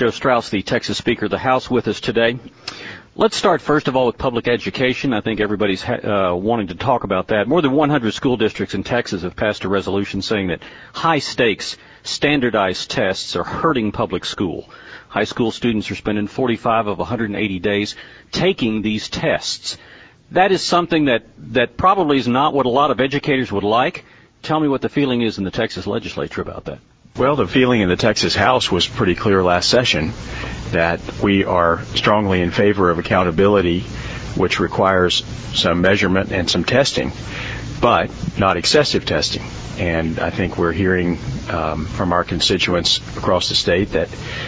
Joe Strauss, the Texas Speaker of the House, with us today. Let's start first of all with public education. I think everybody's wanting to talk about that. More than 100 school districts in Texas have passed a resolution saying that high-stakes, standardized tests are hurting public school. High school students are spending 45 of 180 days taking these tests. That is something that probably is not what a lot of educators would like. Tell me what the feeling is in the Texas legislature about that. Well, the feeling in the Texas House was pretty clear last session that we are strongly in favor of accountability, which requires some measurement and some testing, but not excessive testing. And I think we're hearing from our constituents across the state that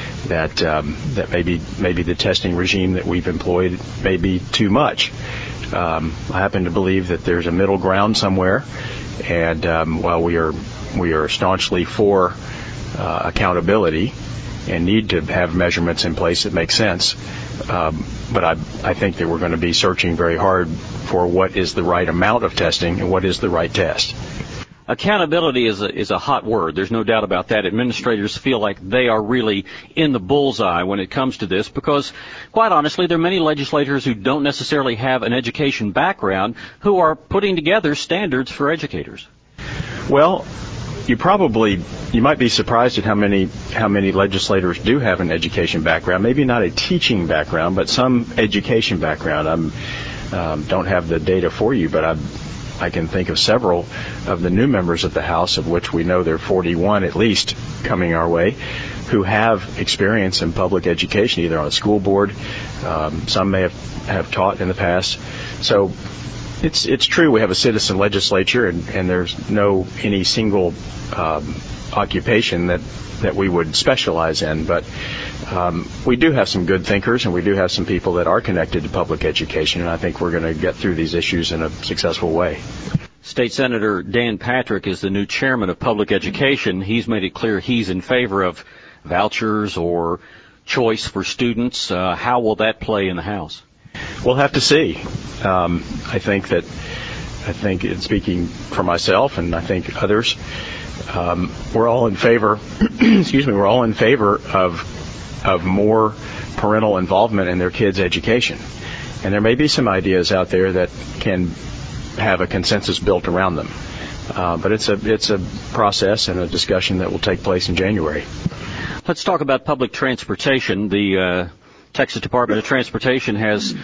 maybe the testing regime that we've employed may be too much. I happen to believe that there's a middle ground somewhere, and while we are staunchly for accountability and need to have measurements in place that make sense, but I think that we're going to be searching very hard for what is the right amount of testing and what is the right test. Accountability is a hot word. There's no doubt about that. Administrators feel like they are really in the bullseye when it comes to this because, quite honestly, there are many legislators who don't necessarily have an education background who are putting together standards for educators. Well, you might be surprised at how many legislators do have an education background. Maybe not a teaching background, but some education background. Don't have the data for you, but I can think of several of the new members of the House, of which we know there are 41 at least coming our way, who have experience in public education, either on a school board. Some may have taught in the past. So it's true we have a citizen legislature, and there's any single occupation that we would specialize in, but we do have some good thinkers, and we do have some people that are connected to public education, and I think we're going to get through these issues in a successful way. State Senator Dan Patrick is the new chairman of public education. He's made it clear he's in favor of vouchers or choice for students. How will that play in the House? We'll have to see. I think, in speaking for myself and I think others, we're all in favor. We're all in favor of more parental involvement in their kids' education, and there may be some ideas out there that can have a consensus built around them. But it's a process and a discussion that will take place in January. Let's talk about public transportation. The Texas Department of Transportation has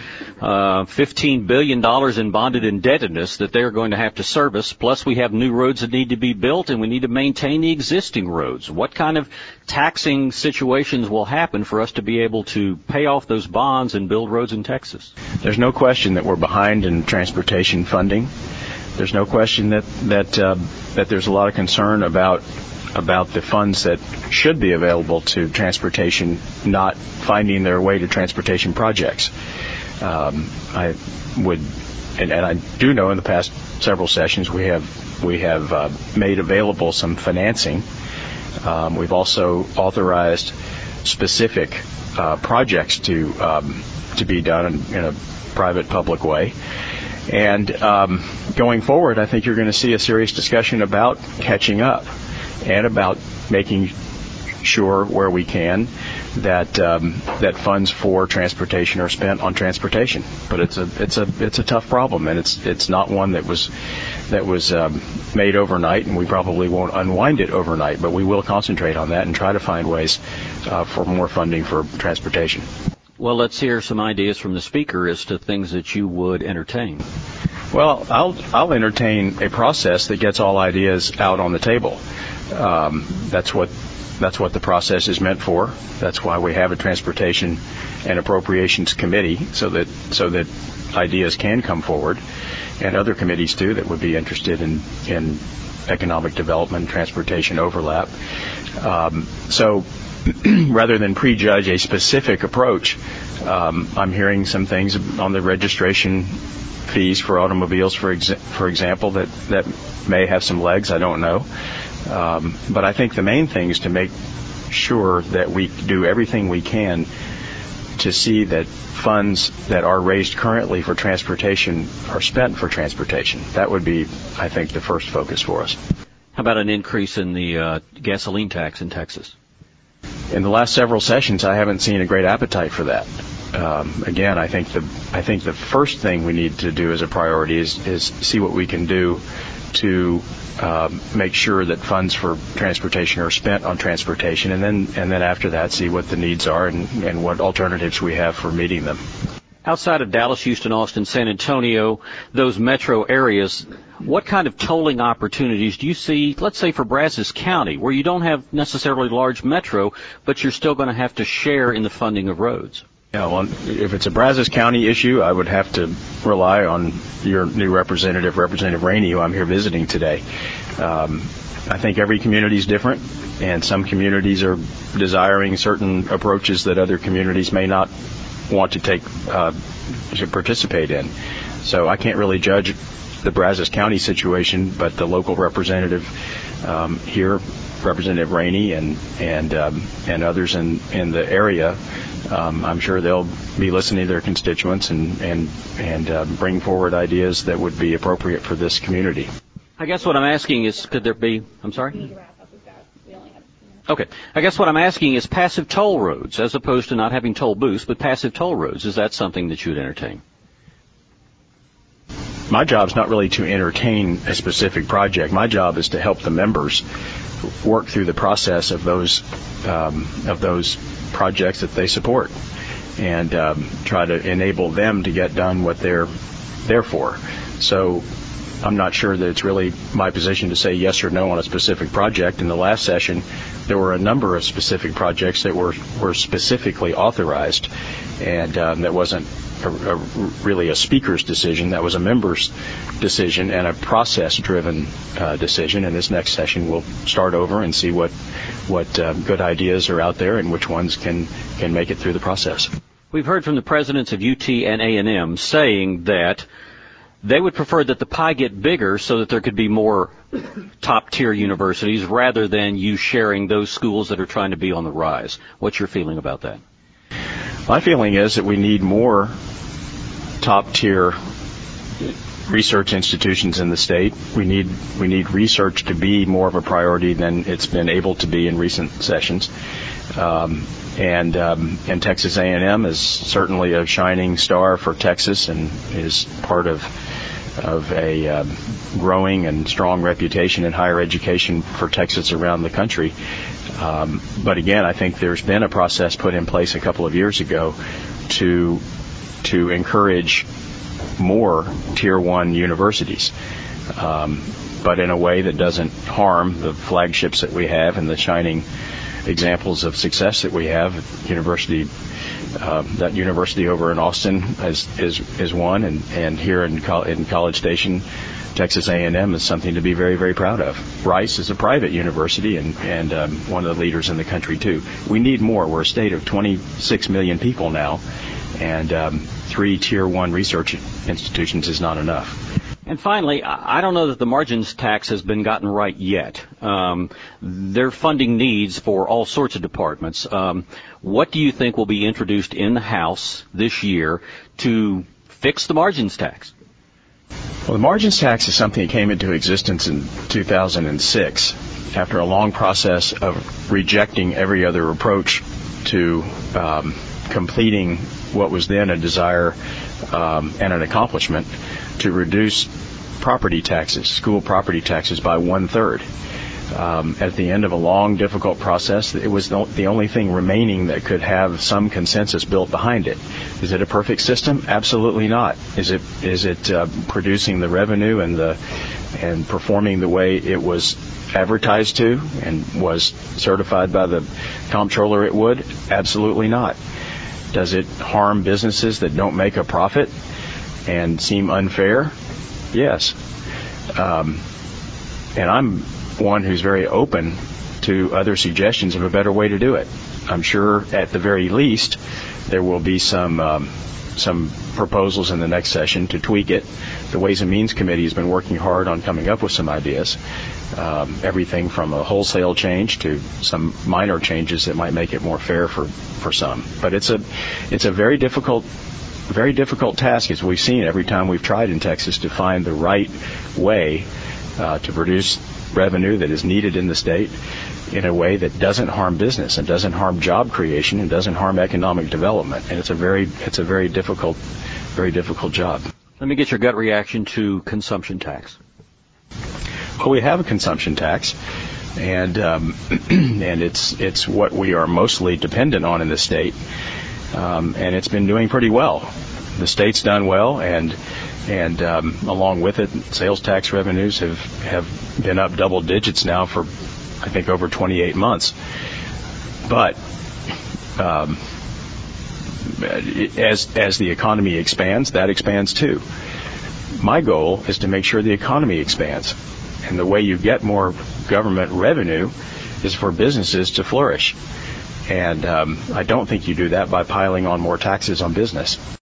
$15 billion in bonded indebtedness that they're going to have to service. Plus, we have new roads that need to be built, and we need to maintain the existing roads. What kind of taxing situations will happen for us to be able to pay off those bonds and build roads in Texas? There's no question that we're behind in transportation funding. There's no question that there's a lot of concern about the funds that should be available to transportation not finding their way to transportation projects. I do know in the past several sessions we have made available some financing. We've also authorized specific projects to be done in a private-public way. And going forward, I think you're going to see a serious discussion about catching up and about making sure where we can that funds for transportation are spent on transportation. But it's a tough problem, and it's not one that was made overnight, and we probably won't unwind it overnight. But we will concentrate on that and try to find ways for more funding for transportation. Well, let's hear some ideas from the speaker as to things that you would entertain. Well, I'll entertain a process that gets all ideas out on the table. That's what the process is meant for. That's why we have a Transportation and Appropriations Committee, so that ideas can come forward, and other committees too that would be interested in economic development, transportation overlap. So rather than prejudge a specific approach, I'm hearing some things on the registration fees for automobiles, for example, that may have some legs. I don't know. But I think the main thing is to make sure that we do everything we can to see that funds that are raised currently for transportation are spent for transportation. That would be, I think, the first focus for us. How about an increase in the gasoline tax in Texas? in the last several sessions, I haven't seen a great appetite for that. Again, I think the first thing we need to do as a priority is see what we can do to make sure that funds for transportation are spent on transportation, and then after that, see what the needs are and what alternatives we have for meeting them. Outside of Dallas, Houston, Austin, San Antonio, those metro areas, what kind of tolling opportunities do you see, let's say for Brazos County, where you don't have necessarily large metro, but you're still going to have to share in the funding of roads? Yeah, well, if it's a Brazos County issue, I would have to rely on your new Representative Rainey, who I'm here visiting today. I think every community is different, and some communities are desiring certain approaches that other communities may not want to to participate in. So I can't really judge the Brazos County situation, but the local representative here, Representative Rainey, and others in the area, I'm sure they'll be listening to their constituents and bring forward ideas that would be appropriate for this community. I guess what I'm asking is, could there be, I'm sorry? Okay. I guess what I'm asking is passive toll roads, as opposed to not having toll booths, but passive toll roads. Is that something that you would entertain? My job is not really to entertain a specific project. My job is to help the members work through the process of those projects that they support, and try to enable them to get done what they're there for. So I'm not sure that it's really my position to say yes or no on a specific project. In the last session, there were a number of specific projects that were specifically authorized, and that wasn't really a speaker's decision. That was a member's decision and a process-driven decision. In this next session, we'll start over and see what good ideas are out there and which ones can make it through the process. We've heard from the presidents of UT and A&M saying that they would prefer that the pie get bigger so that there could be more top-tier universities rather than you sharing those schools that are trying to be on the rise. What's your feeling about that? My feeling is that we need more top-tier research institutions in the state. We need research to be more of a priority than it's been able to be in recent sessions. And Texas A&M is certainly a shining star for Texas and is part of a growing and strong reputation in higher education for Texas around the country. But again, I think there's been a process put in place a couple of years ago to encourage more Tier 1 universities, but in a way that doesn't harm the flagships that we have and the shining examples of success that we have. That university over in Austin is one, and here in College Station, Texas A&M is something to be very, very proud of. Rice is a private university and one of the leaders in the country too. We need more. We're a state of 26 million people now, and 3 Tier 1 research institutions is not enough. And finally, I don't know that the margins tax has been gotten right yet. They're funding needs for all sorts of departments. What do you think will be introduced in the House this year to fix the margins tax? Well, the margins tax is something that came into existence in 2006 after a long process of rejecting every other approach to completing what was then a desire and an accomplishment to reduce property taxes, school property taxes, by 1/3. At the end of a long, difficult process, it was the only thing remaining that could have some consensus built behind it. Is it a perfect system? Absolutely not. Is it producing the revenue and performing the way it was advertised to and was certified by the comptroller it would? Absolutely not. Does it harm businesses that don't make a profit and seem unfair? Yes. And I'm one who's very open to other suggestions of a better way to do it. I'm sure at the very least there will be some proposals in the next session to tweak it. The Ways and Means Committee has been working hard on coming up with some ideas, everything from a wholesale change to some minor changes that might make it more fair for some. But it's a very difficult task, as we've seen every time we've tried in Texas to find the right way to produce revenue that is needed in the state in a way that doesn't harm business and doesn't harm job creation and doesn't harm economic development. And it's a very difficult job. Let me get your gut reaction to consumption tax. Well, we have a consumption tax, and and it's what we are mostly dependent on in the state, and it's been doing pretty well. The state's done well, and along with it, sales tax revenues have been up double digits now for, I think, over 28 months. But as the economy expands, that expands too. My goal is to make sure the economy expands. And the way you get more government revenue is for businesses to flourish. And I don't think you do that by piling on more taxes on business.